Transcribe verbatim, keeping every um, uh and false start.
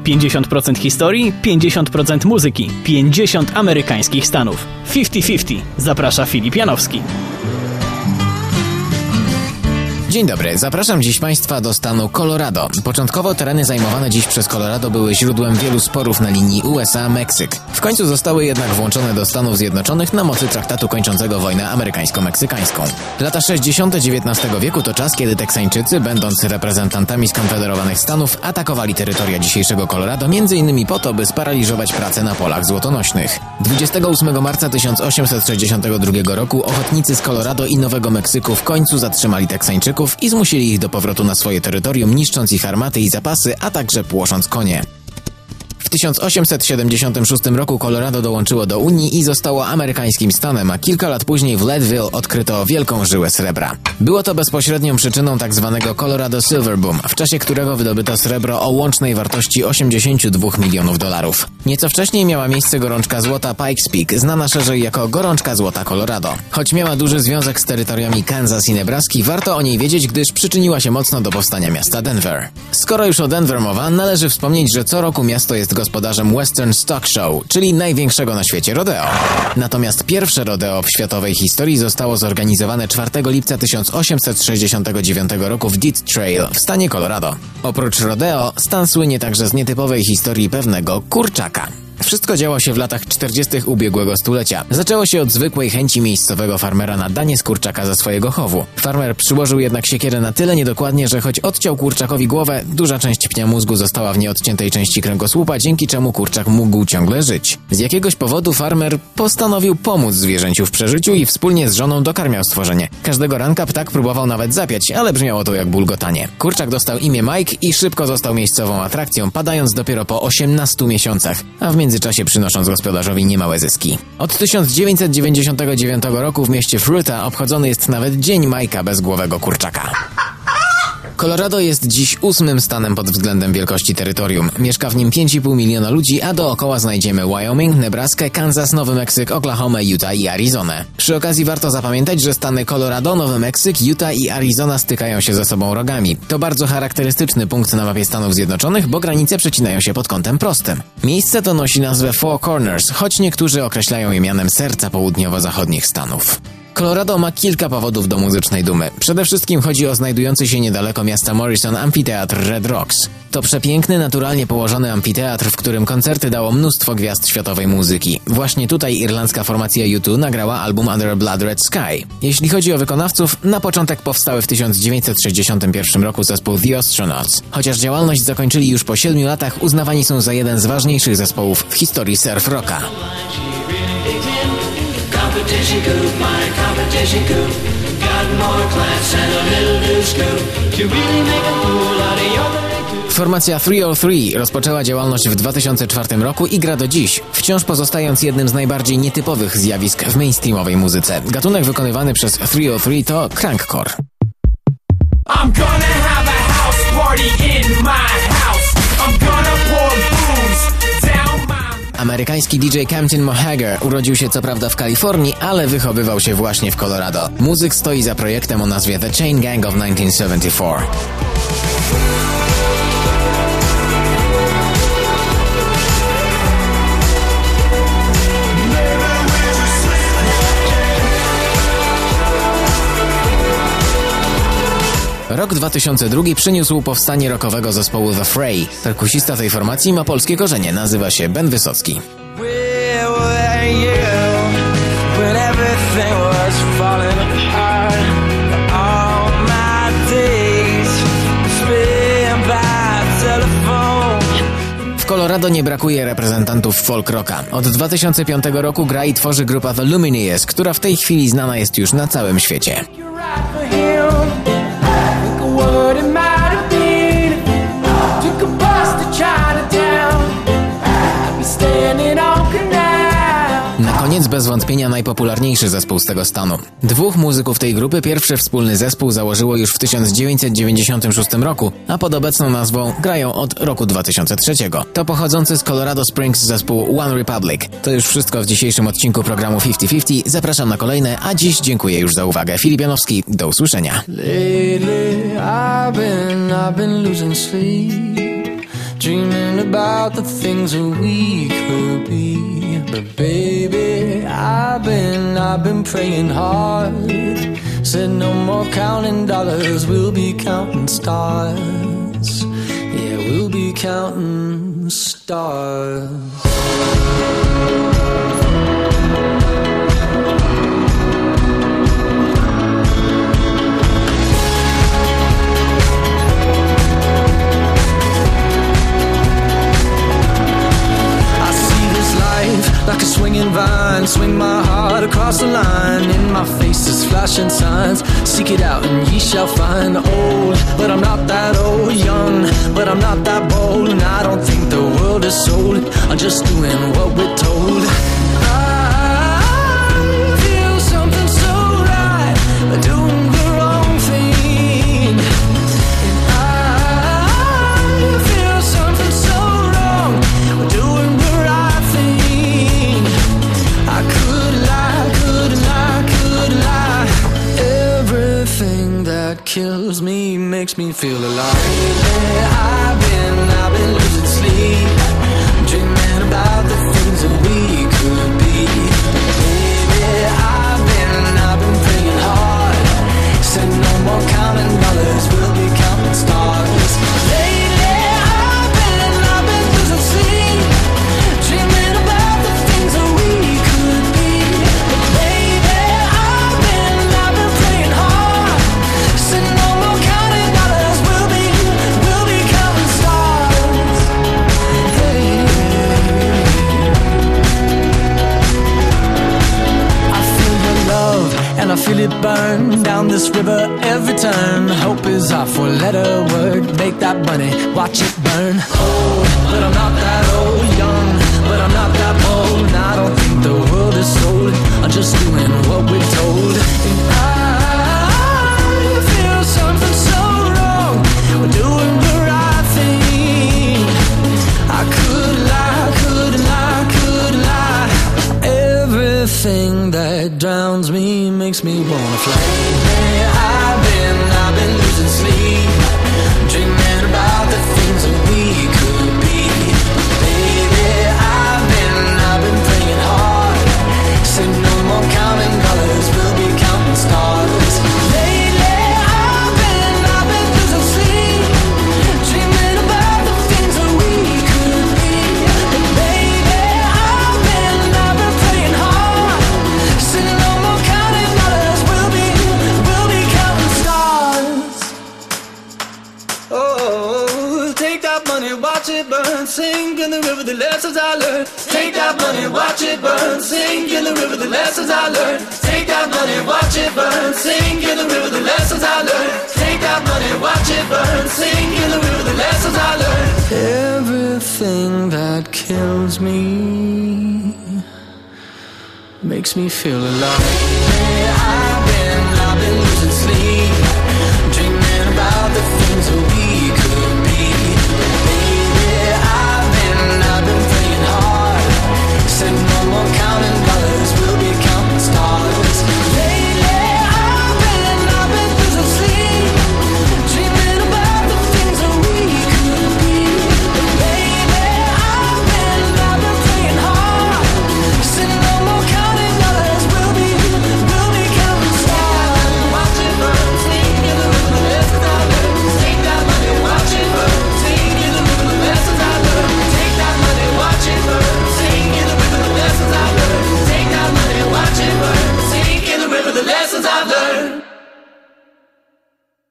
pięćdziesiąt procent historii, pięćdziesiąt procent muzyki, pięćdziesiąt amerykańskich stanów. pięćdziesiąt pięćdziesiąt. Zaprasza Filip Janowski. Dzień dobry, zapraszam dziś Państwa do stanu Colorado. Początkowo tereny zajmowane dziś przez Colorado były źródłem wielu sporów na linii U S A Meksyk. W końcu zostały jednak włączone do Stanów Zjednoczonych na mocy traktatu kończącego wojnę amerykańsko-meksykańską. Lata sześćdziesiąte dziewiętnastego wieku to czas, kiedy Teksańczycy, będąc reprezentantami skonfederowanych Stanów, atakowali terytoria dzisiejszego Colorado między innymi po to, by sparaliżować pracę na polach złotonośnych. dwudziestego ósmego marca tysiąc osiemset sześćdziesiątego drugiego roku ochotnicy z Colorado i Nowego Meksyku w końcu zatrzymali Teksańczyków i zmusili ich do powrotu na swoje terytorium, niszcząc ich armaty i zapasy, a także płosząc konie. W tysiąc osiemset siedemdziesiątym szóstym roku Colorado dołączyło do Unii i zostało amerykańskim stanem, a kilka lat później w Leadville odkryto wielką żyłę srebra. Było to bezpośrednią przyczyną tzw. Colorado Silver Boom, w czasie którego wydobyto srebro o łącznej wartości osiemdziesiąt dwa milionów dolarów. Nieco wcześniej miała miejsce gorączka złota Pikes Peak, znana szerzej jako gorączka złota Colorado. Choć miała duży związek z terytoriami Kansas i Nebraski, warto o niej wiedzieć, gdyż przyczyniła się mocno do powstania miasta Denver. Skoro już o Denver mowa, należy wspomnieć, że co roku miasto jest gospodarzem Western Stock Show, czyli największego na świecie rodeo. Natomiast pierwsze rodeo w światowej historii zostało zorganizowane czwartego lipca tysiąc osiemset sześćdziesiątego dziewiątego roku w Death Trail w stanie Colorado. Oprócz rodeo, stan słynie także z nietypowej historii pewnego kurczaka. Wszystko działo się w latach czterdziestych ubiegłego stulecia. Zaczęło się od zwykłej chęci miejscowego farmera na danie z kurczaka ze swojego chowu. Farmer przyłożył jednak siekierę na tyle niedokładnie, że choć odciął kurczakowi głowę, duża część pnia mózgu została w nieodciętej części kręgosłupa, dzięki czemu kurczak mógł ciągle żyć. Z jakiegoś powodu farmer postanowił pomóc zwierzęciu w przeżyciu i wspólnie z żoną dokarmiał stworzenie. Każdego ranka ptak próbował nawet zapiać, ale brzmiało to jak bulgotanie. Kurczak dostał imię Mike i szybko został miejscową atrakcją, padając dopiero po osiemnastu miesiącach, a w międzyczasie w międzyczasie przynosząc gospodarzowi niemałe zyski. Od tysiąc dziewięćset dziewięćdziesiątego dziewiątego roku w mieście Fruita obchodzony jest nawet Dzień Majka bezgłowego kurczaka. Colorado jest dziś ósmym stanem pod względem wielkości terytorium. Mieszka w nim pięć i pół miliona ludzi, a dookoła znajdziemy Wyoming, Nebraskę, Kansas, Nowy Meksyk, Oklahoma, Utah i Arizonę. Przy okazji warto zapamiętać, że stany Colorado, Nowy Meksyk, Utah i Arizona stykają się ze sobą rogami. To bardzo charakterystyczny punkt na mapie Stanów Zjednoczonych, bo granice przecinają się pod kątem prostym. Miejsce to nosi nazwę Four Corners, choć niektórzy określają je mianem serca południowo-zachodnich Stanów. Colorado ma kilka powodów do muzycznej dumy. Przede wszystkim chodzi o znajdujący się niedaleko miasta Morrison amfiteatr Red Rocks. To przepiękny, naturalnie położony amfiteatr, w którym koncerty dało mnóstwo gwiazd światowej muzyki. Właśnie tutaj irlandzka formacja U dwa nagrała album Under a Blood Red Sky. Jeśli chodzi o wykonawców, na początek powstały w tysiąc dziewięćset sześćdziesiątym pierwszym roku zespół The Astronauts. Chociaż działalność zakończyli już po siedmiu latach, uznawani są za jeden z ważniejszych zespołów w historii surf rocka. Competition coupe, my competition coupe. Got more class and a little new scoop. To really make a fool out of your... Formacja trzysta trzy rozpoczęła działalność w dwa tysiące czwartym roku i gra do dziś, wciąż pozostając jednym z najbardziej nietypowych zjawisk w mainstreamowej muzyce. Gatunek wykonywany przez trzysta trzy to crankcore. I'm gonna have a house party in my house. I'm gonna pour booze. Amerykański D J Campton Mohager urodził się co prawda w Kalifornii, ale wychowywał się właśnie w Colorado. Muzyk stoi za projektem o nazwie The Chain Gang of tysiąc dziewięćset siedemdziesiąt cztery. Rok dwa tysiące drugi przyniósł powstanie rockowego zespołu The Fray. Perkusista tej formacji ma polskie korzenie, nazywa się Ben Wysocki. W Colorado nie brakuje reprezentantów folk rocka. Od dwa tysiące piątego roku gra i tworzy grupa The Lumineers, która w tej chwili znana jest już na całym świecie. What it might have been. Took a bus to Chinatown. I'd be standing on canal. Na koniec bez wątpienia najpopularniejszy zespół z tego stanu. Dwóch muzyków tej grupy pierwszy wspólny zespół założyło już w tysiąc dziewięćset dziewięćdziesiątym szóstym roku, a pod obecną nazwą grają od roku dwa tysiące trzeciego. To pochodzący z Colorado Springs zespół One Republic. To już wszystko w dzisiejszym odcinku programu pięćdziesiąt pięćdziesiąt. Zapraszam na kolejne, a dziś dziękuję już za uwagę. Filip Janowski, do usłyszenia. Lately, I've been, I've been losing sleep. dreaming about the things that we could be. But baby, I've been, I've been praying hard. Said no more counting dollars, we'll be counting stars. Yeah, we'll be counting stars. Like a swinging vine, swing my heart across the line. In my face is flashing signs. Seek it out and ye shall find. Old, but I'm not that old. Young, but I'm not that bold. And I don't think the world is sold. I'm just doing what we're told. I feel something so right, doing the wrong thing. And I feel something so wrong, doing the right thing. I could lie, could lie, could lie. Everything that kills me makes me feel alive. Yeah, I've been, I've been losing sleep, dreaming about the things that we could be. Baby, I've been, I've been praying hard. Said no more counting dollars, we'll be counting stars. Lately, I've been, I've been losing sleep, dreaming about the things that we could be. Baby, I've been, I've been praying hard. Said no more counting dollars, we'll be, we'll be counting stars. Hey. I feel your love and I feel it burn down this river every turn. Hope is our four-letter word. Make that money, watch it burn. Old, but I'm not that old. Young, but I'm not that bold. And I don't think the world is sold. I'm just doing what we're told. And I feel something so wrong. We're doing the right thing. I could lie, could lie, could lie. Everything that drowns me makes me wanna fly. Hey, I've been, I've been losing sleep, dreaming about the things that we could be. Baby, I've been, I've been praying hard. Said no more counting dollars, we'll be counting stars. Lately, I've been, I've been losing sleep, dreaming about the things that we could be. Baby, I've been, I've been praying hard. Said no more counting dollars, we'll be, we'll be counting stars. Oh, take that money, watch it burn, sink in the river, the lessons I learned. Take that money, watch it burn, sink in the river, the lessons I learned. Take that money, watch it burn, sink in the river, the lessons I learned. Take that money, watch it burn, sink in the river, the lessons I learned. Everything that kills me makes me feel alive. Hey, I've been, I've been losing sleep, dreaming about the things that we could be. Baby, I've been, I've been praying hard. Said no more counting dollars, we'll be counting stars. Lately, I've been, I've been losing sleep, dreaming about the things that we could be. Baby, I've been, I've been praying hard. Said no more counting dollars, we'll be, we'll be counting stars. Watch it burn, sing in the river, the lessons I learned. Take that money, watch it burn, sing in the river, the lessons I learned. Take that money, watch it burn, sing in the river, the lessons I learned. Take that money, watch it burn, sing in the river, the lessons I've learned.